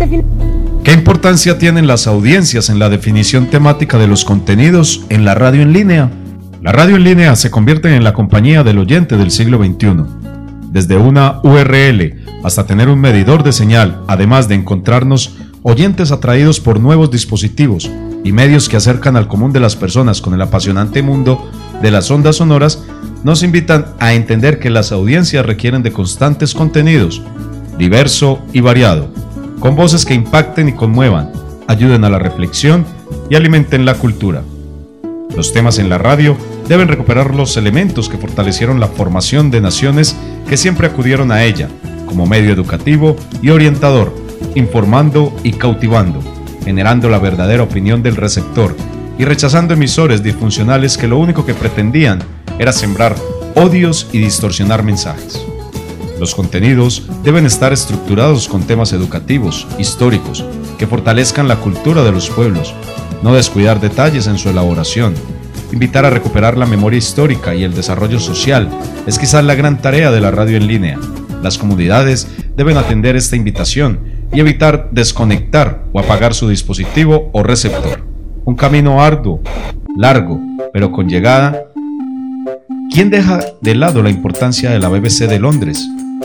¿Qué importancia tienen las audiencias en la definición temática de los contenidos en la radio en línea? La radio en línea se convierte en la compañía del oyente del siglo XXI. Desde una URL hasta tener un medidor de señal, además de encontrarnos oyentes atraídos por nuevos dispositivos y medios que acercan al común de las personas con el apasionante mundo de las ondas sonoras, nos invitan a entender que las audiencias requieren de constantes contenidos, diverso y variado, con voces que impacten y conmuevan, ayuden a la reflexión y alimenten la cultura. Los temas en la radio deben recuperar los elementos que fortalecieron la formación de naciones que siempre acudieron a ella, como medio educativo y orientador, informando y cautivando, generando la verdadera opinión del receptor y rechazando emisores disfuncionales que lo único que pretendían era sembrar odios y distorsionar mensajes. Los contenidos deben estar estructurados con temas educativos, históricos, que fortalezcan la cultura de los pueblos, no descuidar detalles en su elaboración. Invitar a recuperar la memoria histórica y el desarrollo social es quizás la gran tarea de la radio en línea. Las comunidades deben atender esta invitación y evitar desconectar o apagar su dispositivo o receptor. Un camino arduo, largo, pero con llegada. ¿Quién deja de lado la importancia de la BBC de Londres?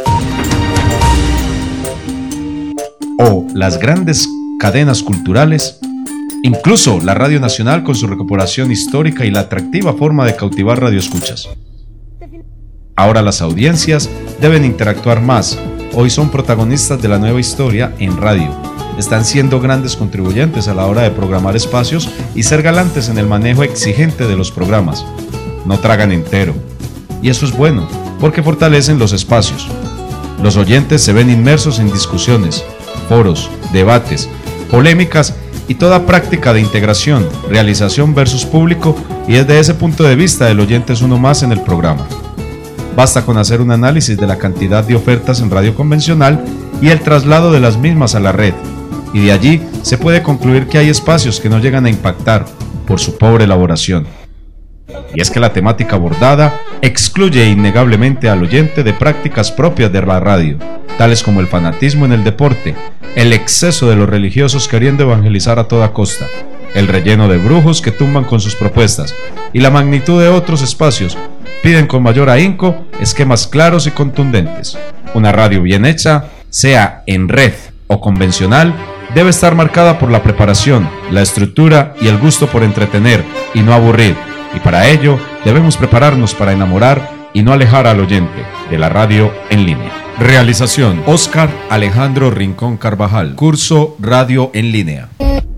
O las grandes cadenas culturales, incluso la Radio Nacional con su recuperación histórica y la atractiva forma de cautivar radioescuchas. Ahora las audiencias deben interactuar más. Hoy son protagonistas de la nueva historia en radio. Están siendo grandes contribuyentes a la hora de programar espacios y ser galantes en el manejo exigente de los programas. No tragan entero. Y eso es bueno, porque fortalecen los espacios. Los oyentes se ven inmersos en discusiones, foros, debates, polémicas y toda práctica de integración, realización versus público, y desde ese punto de vista el oyente es uno más en el programa. Basta con hacer un análisis de la cantidad de ofertas en radio convencional y el traslado de las mismas a la red, y de allí se puede concluir que hay espacios que no llegan a impactar por su pobre elaboración. Y es que la temática abordada excluye innegablemente al oyente de prácticas propias de la radio, tales como el fanatismo en el deporte, el exceso de los religiosos queriendo evangelizar a toda costa, el relleno de brujos que tumban con sus propuestas, y la magnitud de otros espacios piden con mayor ahínco esquemas claros y contundentes. Una radio bien hecha, sea en red o convencional, debe estar marcada por la preparación, la estructura y el gusto por entretener y no aburrir. Y para ello debemos prepararnos para enamorar y no alejar al oyente de la radio en línea. Realización: Óscar Alejandro Rincón Carvajal. Curso Radio en línea.